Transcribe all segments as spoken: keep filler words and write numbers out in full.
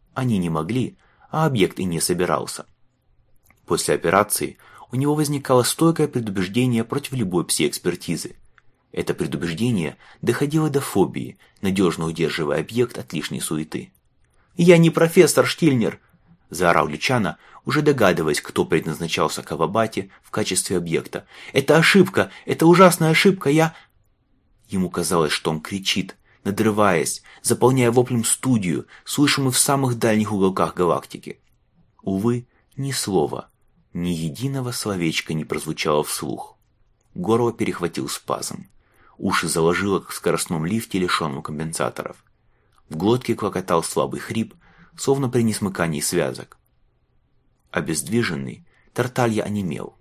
Они не могли, а объект и не собирался. После операции у него возникало стойкое предубеждение против любой пси-экспертизы. Это предубеждение доходило до фобии, надежно удерживая объект от лишней суеты. «Я не профессор Штильнер!» – заорал Лючано, уже догадываясь, кто предназначался Кавабате в качестве объекта. «Это ошибка! Это ужасная ошибка! Я...» Ему казалось, что он кричит, надрываясь, заполняя воплем студию, слышимую в самых дальних уголках галактики. Увы, ни слова, ни единого словечка не прозвучало вслух. Горло перехватил спазм. Уши заложило, как в скоростном лифте, лишенном компенсаторов. В глотке клокотал слабый хрип, словно при несмыкании связок. Обездвиженный, Тарталья онемел.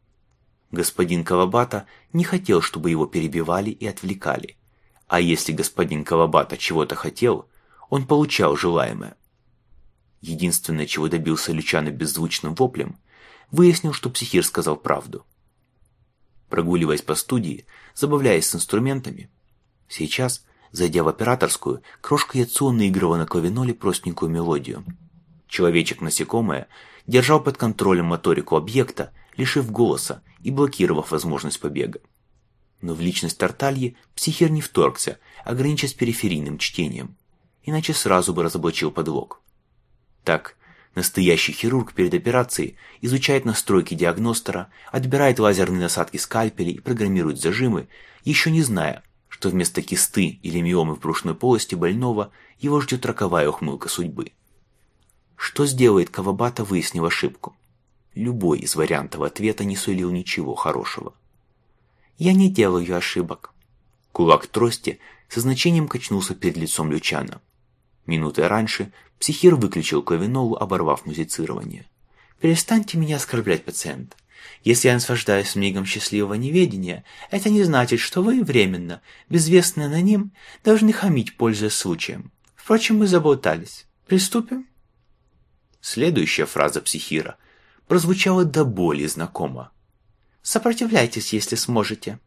Господин Кавабата не хотел, чтобы его перебивали и отвлекали. А если господин Кавабата чего-то хотел, он получал желаемое. Единственное, чего добился Лючано беззвучным воплем, выяснил, что психир сказал правду. Прогуливаясь по студии, забавляясь с инструментами, сейчас, зайдя в операторскую, крошка Яцуо наигрывала на клавиноле простенькую мелодию. Человечек-насекомое держал под контролем моторику объекта, лишив голоса и блокировав возможность побега. Но в личность Тартальи психир не вторгся, ограничиваясь периферийным чтением, иначе сразу бы разоблачил подлог. Так, настоящий хирург перед операцией изучает настройки диагностера, отбирает лазерные насадки скальпелей и программирует зажимы, еще не зная, что вместо кисты или миомы в брюшной полости больного его ждет роковая ухмылка судьбы. Что сделает Кавабата, выяснив ошибку? Любой из вариантов ответа не сулил ничего хорошего. «Я не делаю ошибок». Кулак трости со значением качнулся перед лицом Лючано. Минутой раньше психир выключил клавинолу, оборвав музицирование. «Перестаньте меня оскорблять, пациент. Если я наслаждаюсь мигом счастливого неведения, это не значит, что вы временно, безвестный аноним, должны хамить, пользуясь случаем. Впрочем, мы заболтались. Приступим?» Следующая фраза психира прозвучала до боли знакомо. «Сопротивляйтесь, если сможете».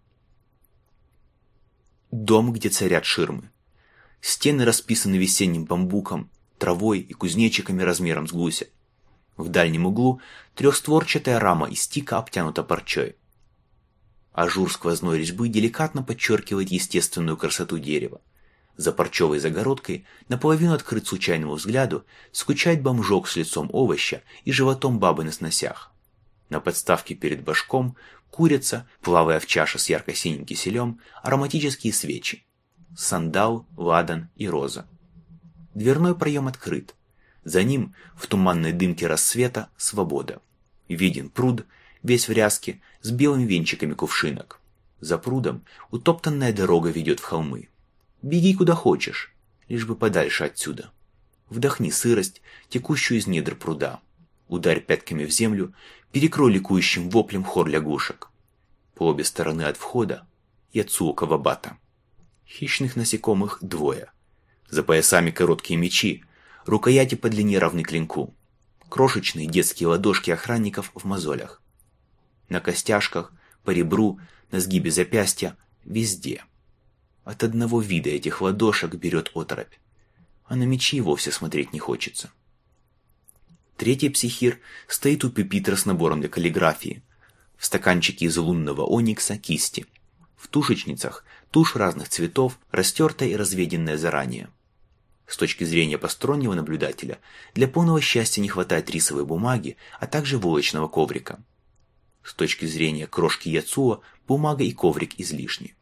Дом, где царят ширмы. Стены расписаны весенним бамбуком, травой и кузнечиками размером с гуся. В дальнем углу трехстворчатая рама из тика обтянута парчой. Ажур сквозной резьбы деликатно подчеркивает естественную красоту дерева. За парчевой загородкой, наполовину открыт случайному взгляду, скучает бомжок с лицом овоща и животом бабы на сносях. На подставке перед башком курица, плавая в чаше с ярко-синим киселем, ароматические свечи. Сандал, ладан и роза. Дверной проем открыт. За ним, в туманной дымке рассвета, свобода. Виден пруд, весь в ряске, с белыми венчиками кувшинок. За прудом утоптанная дорога ведет в холмы. Беги куда хочешь, лишь бы подальше отсюда. Вдохни сырость, текущую из недр пруда. Ударь пятками в землю, перекрой ликующим воплем хор лягушек. По обе стороны от входа Яцуо Кавабата. Хищных насекомых двое. За поясами короткие мечи, рукояти по длине равны клинку. Крошечные детские ладошки охранников в мозолях. На костяшках, по ребру, на сгибе запястья, везде. От одного вида этих ладошек берет оторопь, а на мечи и вовсе смотреть не хочется. Третий психир стоит у пюпитра с набором для каллиграфии. В стаканчике из лунного оникса кисти. В тушечницах тушь разных цветов, растертая и разведенная заранее. С точки зрения постороннего наблюдателя, для полного счастья не хватает рисовой бумаги, а также волочного коврика. С точки зрения крошки Яцуо, бумага и коврик излишни.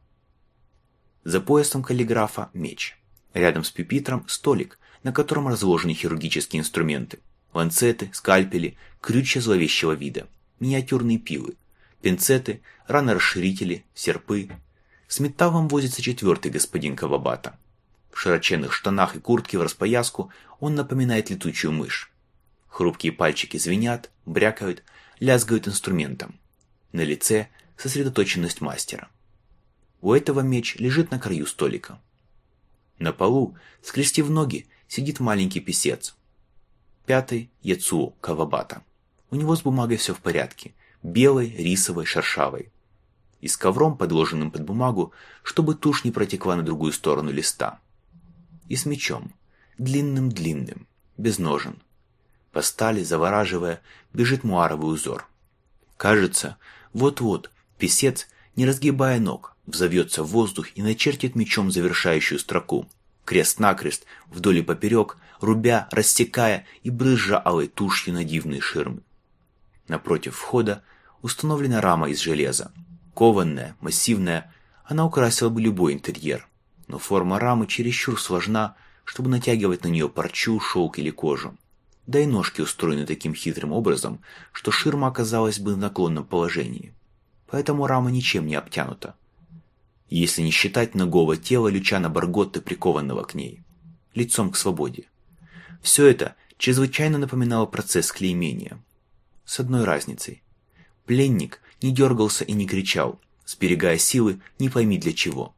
За поясом каллиграфа меч. Рядом с пюпитром столик, на котором разложены хирургические инструменты. Ланцеты, скальпели, крючья зловещего вида, миниатюрные пилы, пинцеты, ранорасширители, серпы. С металлом возится четвертый господин Кавабата. В широченных штанах и куртке в распояску он напоминает летучую мышь. Хрупкие пальчики звенят, брякают, лязгают инструментом. На лице сосредоточенность мастера. У этого меч лежит на краю столика. На полу, скрестив ноги, сидит маленький писец. Пятый – Яцуо Кавабата. У него с бумагой все в порядке. Белой, рисовой, шершавой. И с ковром, подложенным под бумагу, чтобы тушь не протекла на другую сторону листа. И с мечом. Длинным-длинным, без ножен. По стали, завораживая, бежит муаровый узор. Кажется, вот-вот писец, не разгибая ног, взовьется в воздух и начертит мечом завершающую строку, крест-накрест, вдоль и поперек, рубя, рассекая и брызжа алой тушью на дивные ширмы. Напротив входа установлена рама из железа. Кованная, массивная, она украсила бы любой интерьер, но форма рамы чересчур сложна, чтобы натягивать на нее парчу, шелк или кожу. Да и ножки устроены таким хитрым образом, что ширма оказалась бы в наклонном положении. Поэтому рама ничем не обтянута, если не считать нагого тела Лючано Барготты, прикованного к ней, лицом к свободе. Все это чрезвычайно напоминало процесс клеймения. С одной разницей. Пленник не дергался и не кричал, сберегая силы не пойми для чего.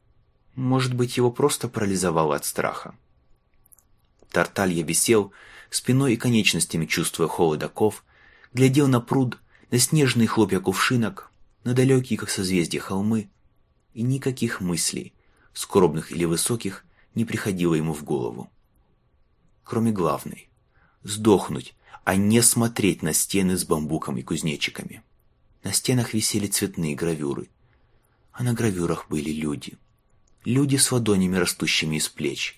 Может быть, его просто парализовало от страха. Тарталья висел, спиной и конечностями чувствуя холод оков, глядел на пруд, на снежные хлопья кувшинок, на далекие, как созвездия, холмы, и никаких мыслей, скорбных или высоких, не приходило ему в голову. Кроме главной — сдохнуть, а не смотреть на стены с бамбуком и кузнечиками. На стенах висели цветные гравюры, а на гравюрах были люди. Люди с ладонями, растущими из плеч.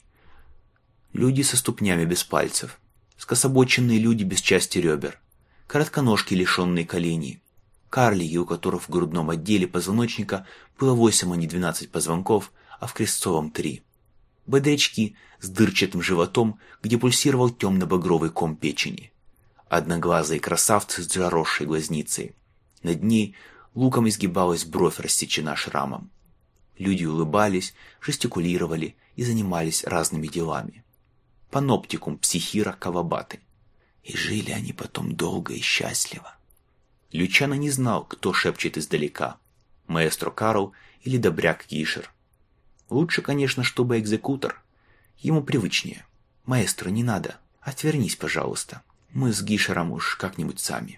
Люди со ступнями без пальцев, скособоченные люди без части ребер, коротконожки, лишенные коленей, карлики, у которых в грудном отделе позвоночника было восемь, а не двенадцать позвонков, а в крестцовом три. Бодрячки с дырчатым животом, где пульсировал темно-багровый ком печени. Одноглазые красавцы с заросшей глазницей. Над ней луком изгибалась бровь, рассечена шрамом. Люди улыбались, жестикулировали и занимались разными делами. Паноптикум психира Кавабаты. И жили они потом долго и счастливо. Лючано не знал, кто шепчет издалека, маэстро Карл или добряк Гишер. Лучше, конечно, чтобы экзекутор. Ему привычнее. Маэстро, не надо. Отвернись, пожалуйста. Мы с Гишером уж как-нибудь сами.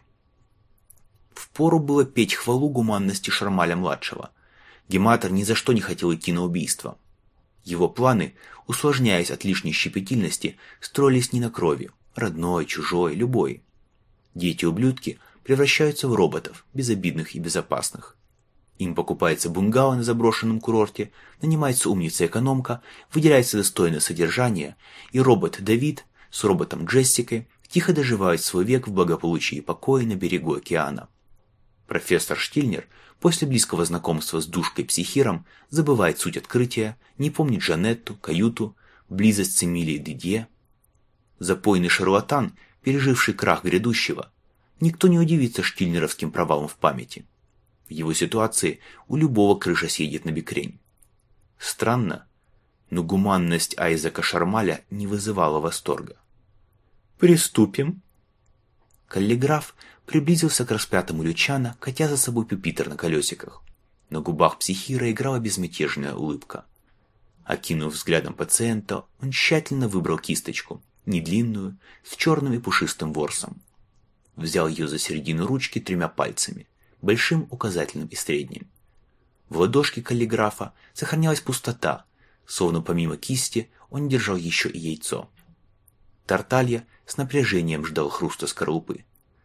Впору было петь хвалу гуманности Шармаля-младшего. Гематор ни за что не хотел идти на убийство. Его планы, усложняясь от лишней щепетильности, строились не на крови, родной, чужой, любой. Дети-ублюдки превращаются в роботов, безобидных и безопасных. Им покупается бунгало на заброшенном курорте, нанимается умница-экономка, выделяется достойное содержание, и робот Давид с роботом Джессикой тихо доживают свой век в благополучии и покое на берегу океана. Профессор Штильнер после близкого знакомства с душкой-психиром забывает суть открытия, не помнит Жанетту, каюту, близость с Эмилией Дидье. Запойный шарлатан, переживший крах грядущего, никто не удивится штильнеровским провалом в памяти. В его ситуации у любого крыша съедет на бекрень. Странно, но гуманность Айзека Шармаля не вызывала восторга. «Приступим». Каллиграф приблизился к распятому Лючано, катя за собой пюпитр на колесиках. На губах психира играла безмятежная улыбка. Окинув взглядом пациента, он тщательно выбрал кисточку, недлинную, с черным и пушистым ворсом. Взял ее за середину ручки тремя пальцами, большим, указательным и средним. В ладошке каллиграфа сохранялась пустота, словно помимо кисти он держал еще и яйцо. Тарталья с напряжением ждал хруста скорлупы.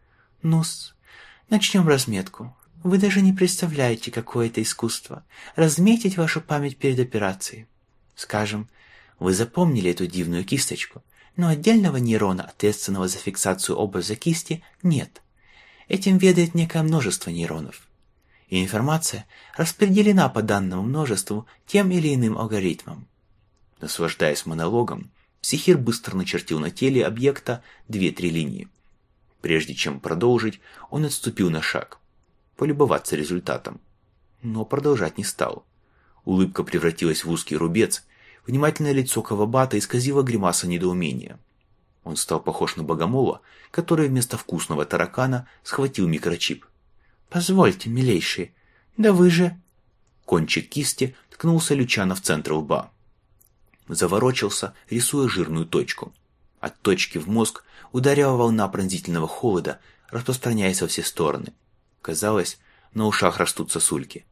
«Ну-с, начнем разметку. Вы даже не представляете, какое это искусство — разметить вашу память перед операцией. Скажем, вы запомнили эту дивную кисточку, но отдельного нейрона, ответственного за фиксацию образа кисти, нет. Этим ведает некое множество нейронов. И информация распределена по данному множеству тем или иным алгоритмом». Наслаждаясь монологом, психир быстро начертил на теле объекта две-три линии. Прежде чем продолжить, он отступил на шаг. Полюбоваться результатом. Но продолжать не стал. Улыбка превратилась в узкий рубец, внимательное лицо Кавабаты исказило гримаса недоумения. Он стал похож на богомола, который вместо вкусного таракана схватил микрочип. «Позвольте, милейший, да вы же...» Кончик кисти ткнулся Лючано в центр лба. Заворочился, рисуя жирную точку. От точки в мозг ударила волна пронзительного холода, распространяясь во все стороны. Казалось, на ушах растут сосульки.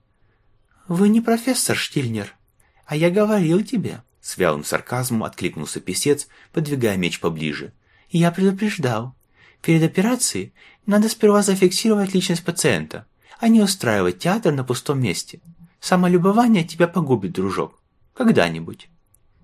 «Вы не профессор Штильнер, а я говорил тебе!» С вялым сарказмом откликнулся писец, подвигая меч поближе, Я предупреждал. Перед операцией надо сперва зафиксировать личность пациента, а не устраивать театр на пустом месте. Самолюбование тебя погубит, дружок. Когда-нибудь.